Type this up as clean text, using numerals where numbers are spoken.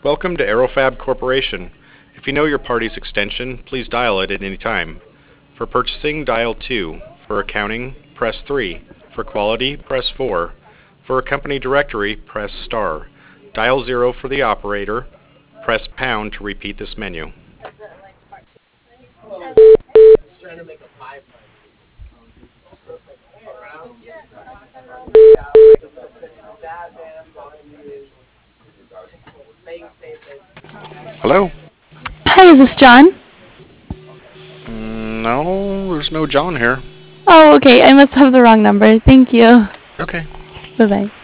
Welcome to Aerofab Corporation. If you know your party's extension, please dial it at any time. For purchasing, dial 2. For accounting, press 3. For quality, press 4. For a company directory, press star. Dial 0 for the operator. Press pound to repeat this menu. Hello? Hi, is this John? No, there's no John here. Oh, okay. I must have the wrong number. Thank you. Okay. Bye-bye.